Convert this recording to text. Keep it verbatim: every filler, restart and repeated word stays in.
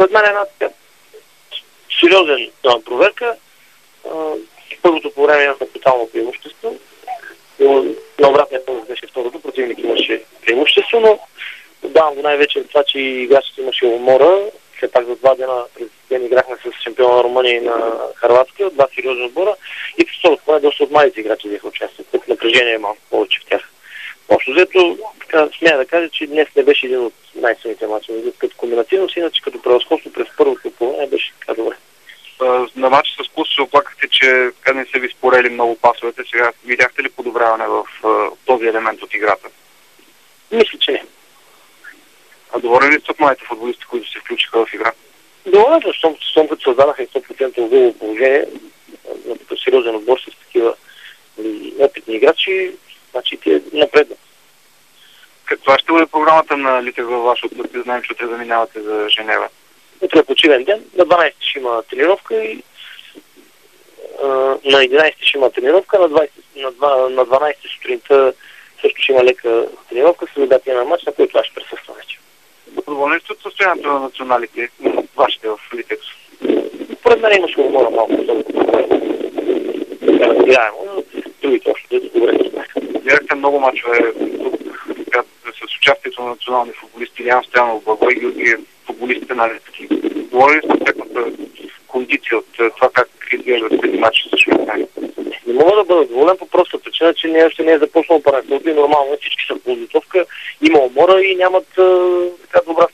Според мен е една така сериозен проверка. Първото по време имахме тотално преимущество. На обратния път беше второто, противник имаше преимущество, но давам го най-вече от това, че играчите имаше умора. Все пак за два дена през ден играхме с шампиона на Румъния и на Хърватска, два сериозни отбора. И през второто това е доста от малите играчи взеха участие, като напрежение е малко повече в тях. Общо взето, така смея да кажа, че днес не беше един от най-силните мачове. Като комбинативност, иначе като превъзходство през първото половина беше така добре. На матча с Кус се оплакахте, че не са ви спорели много пасовете. Сега видяхте ли подобряване в този елемент от играта? Мисля, че не. А доволен ли сте от младите футболисти, които се включиха в игра? Доволен, защото щом като създадаха и сто процента голово положение на такъв сериозен отбор с такива опитни играчи, значи ти е напредна. Каква ще бъде програмата на Лите във ваше отпусти? Знаем, че те заминавате за Женева. Утре е почивен ден, на дванайсети ще има тренировка и а, на единайсети ще има тренировка, на, двайсети, на, два, на дванайсети сутринта също ще има лека тренировка с редакция на матч, на който аз ще присъствам вече. Доволен сте от състоянието на националите, вашите в Литекс? Поред мен имаше умора малко, да гледаем, но другите още да добре не знаеха. Гледахте много мачове тук с участието на национални футболисти, Илян Стоянов, Благой Георгиев, футболистите на Летски. Доволен ли сте от тяхната кондиция, от това как изглеждат тези мачи с Швейцария? Не мога да бъда доволен по проста причина, че не, още не е започнал първенството и нормално всички са в подготовка, има умора и нямат така добра